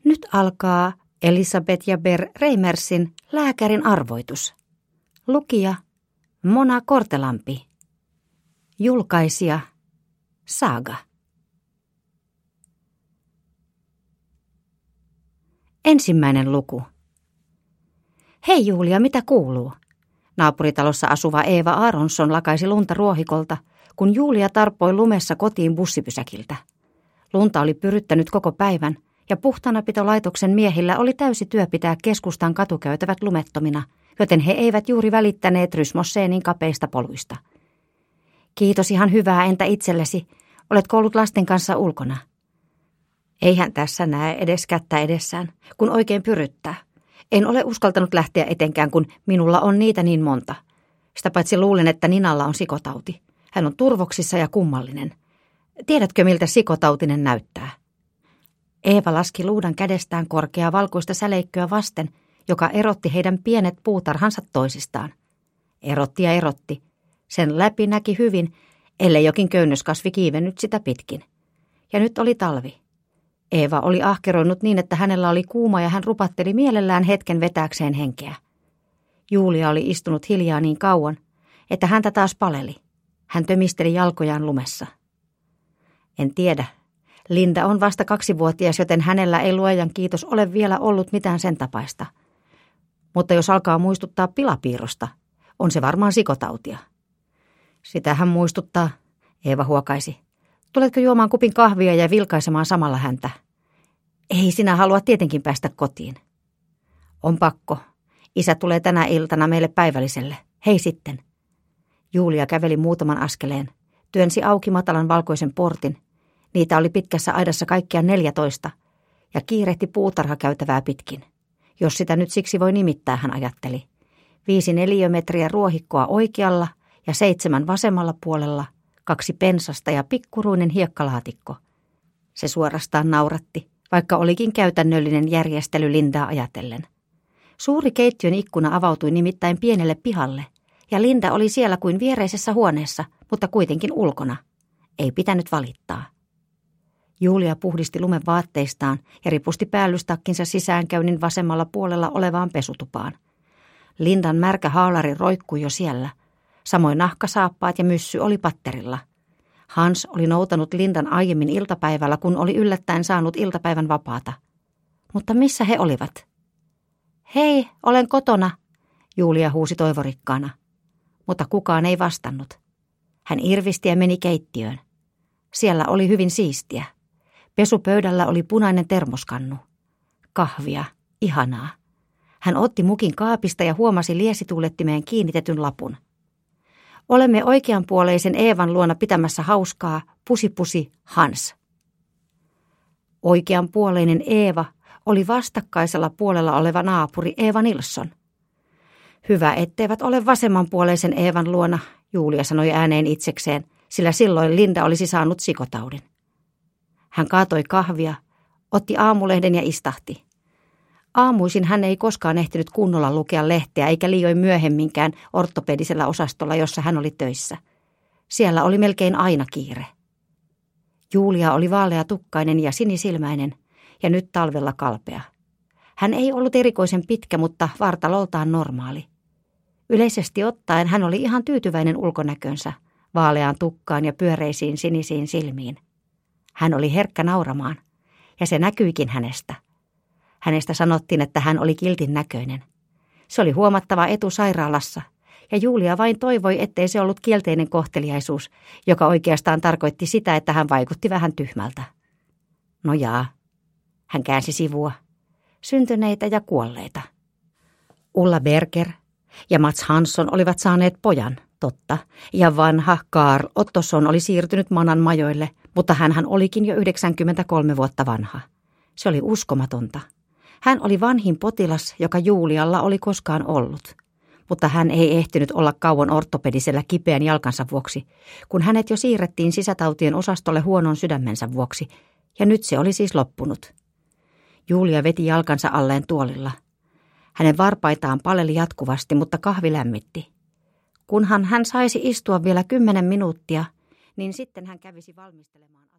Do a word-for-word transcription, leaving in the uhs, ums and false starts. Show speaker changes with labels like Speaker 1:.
Speaker 1: Nyt alkaa Elisabeth ja Ber Reimersin lääkärin arvoitus. Lukija Mona Kortelampi. Julkaisija Saga. Ensimmäinen luku. Hei Julia, mitä kuuluu? Naapuritalossa asuva Eeva Aronson lakaisi lunta ruohikolta, kun Julia tarpoi lumessa kotiin bussipysäkiltä. Lunta oli pyryttänyt koko päivän, ja puhtaanapitolaitoksen miehillä oli täysi työ pitää keskustan katukäytävät lumettomina, joten he eivät juuri välittäneet Rysmosseenin kapeista poluista. Kiitos, ihan hyvää, entä itsellesi? Oletko ollut lasten kanssa ulkona? Eihän tässä näe edes kättä edessään, kun oikein pyryttää. En ole uskaltanut lähteä etenkään, kun minulla on niitä niin monta. Sitä paitsi luulen, että Ninalla on sikotauti. Hän on turvoksissa ja kummallinen. Tiedätkö, miltä sikotautinen näyttää? Eeva laski luudan kädestään korkeaa valkoista säleikköä vasten, joka erotti heidän pienet puutarhansa toisistaan. Erotti ja erotti. Sen läpi näki hyvin, ellei jokin köynnöskasvi kiivennyt sitä pitkin. Ja nyt oli talvi. Eeva oli ahkeroinut niin, että hänellä oli kuuma ja hän rupatteli mielellään hetken vetääkseen henkeä. Julia oli istunut hiljaa niin kauan, että häntä taas paleli. Hän tömisteli jalkojaan lumessa. En tiedä. Linda on vasta kaksivuotias, joten hänellä ei luojan kiitos ole vielä ollut mitään sen tapaista. Mutta jos alkaa muistuttaa pilapiirrosta, on se varmaan sikotautia. Sitä hän muistuttaa, Eeva huokaisi. Tuletko juomaan kupin kahvia ja vilkaisemaan samalla häntä? Ei, sinä halua tietenkin päästä kotiin. On pakko. Isä tulee tänä iltana meille päivälliselle. Hei sitten. Julia käveli muutaman askeleen, työnsi auki matalan valkoisen portin. Niitä oli pitkässä aidassa kaikkiaan neljätoista, ja kiirehti puutarhakäytävää pitkin. Jos sitä nyt siksi voi nimittää, hän ajatteli. Viisi neliömetriä ruohikkoa oikealla ja seitsemän vasemmalla puolella, kaksi pensasta ja pikkuruinen hiekkalaatikko. Se suorastaan nauratti, vaikka olikin käytännöllinen järjestely Lindaa ajatellen. Suuri keittiön ikkuna avautui nimittäin pienelle pihalle, ja Linda oli siellä kuin viereisessä huoneessa, mutta kuitenkin ulkona. Ei pitänyt valittaa. Julia puhdisti lumen vaatteistaan ja ripusti päällystakkinsa sisäänkäynnin vasemmalla puolella olevaan pesutupaan. Lindan märkä haalari roikkui jo siellä. Samoin nahkasaappaat ja myssy oli patterilla. Hans oli noutanut Lindan aiemmin iltapäivällä, kun oli yllättäen saanut iltapäivän vapaata. Mutta missä he olivat? Hei, olen kotona, Julia huusi toivorikkaana. Mutta kukaan ei vastannut. Hän irvisti ja meni keittiöön. Siellä oli hyvin siistiä. Pesupöydällä oli punainen termoskannu. Kahvia, ihanaa. Hän otti mukin kaapista ja huomasi liesituulettimeen kiinnitetyn lapun. Olemme oikeanpuoleisen Eevan luona pitämässä hauskaa, pusi pusi Hans. Oikeanpuoleinen Eeva oli vastakkaisella puolella oleva naapuri Eeva Nilsson. Hyvä, etteivät ole vasemmanpuoleisen Eevan luona, Julia sanoi ääneen itsekseen, sillä silloin Linda olisi saanut sikotaudin. Hän kaatoi kahvia, otti aamulehden ja istahti. Aamuisin hän ei koskaan ehtinyt kunnolla lukea lehteä eikä liioin myöhemminkään ortopedisellä osastolla, jossa hän oli töissä. Siellä oli melkein aina kiire. Julia oli vaaleatukkainen ja sinisilmäinen ja nyt talvella kalpea. Hän ei ollut erikoisen pitkä, mutta vartaloltaan normaali. Yleisesti ottaen hän oli ihan tyytyväinen ulkonäkönsä, vaaleaan tukkaan ja pyöreisiin sinisiin silmiin. Hän oli herkkä nauramaan, ja se näkyikin hänestä. Hänestä sanottiin, että hän oli kiltin näköinen. Se oli huomattava etu sairaalassa, ja Julia vain toivoi, ettei se ollut kielteinen kohteliaisuus, joka oikeastaan tarkoitti sitä, että hän vaikutti vähän tyhmältä. No jaa, hän käänsi sivua. Syntyneitä ja kuolleita. Ulla Berger ja Mats Hansson olivat saaneet pojan, totta, ja vanha Karl Ottosson oli siirtynyt Manan majoille, mutta hänhän olikin jo yhdeksänkymmentäkolme vuotta vanha. Se oli uskomatonta. Hän oli vanhin potilas, joka Julialla oli koskaan ollut, mutta hän ei ehtinyt olla kauan ortopedisellä kipeän jalkansa vuoksi, kun hänet jo siirrettiin sisätautien osastolle huonon sydämensä vuoksi, ja nyt se oli siis loppunut. Julia veti jalkansa alleen tuolilla. Hänen varpaitaan paleli jatkuvasti, mutta kahvi lämmitti. Kunhan hän saisi istua vielä kymmenen minuuttia, niin sitten hän kävisi valmistelemaan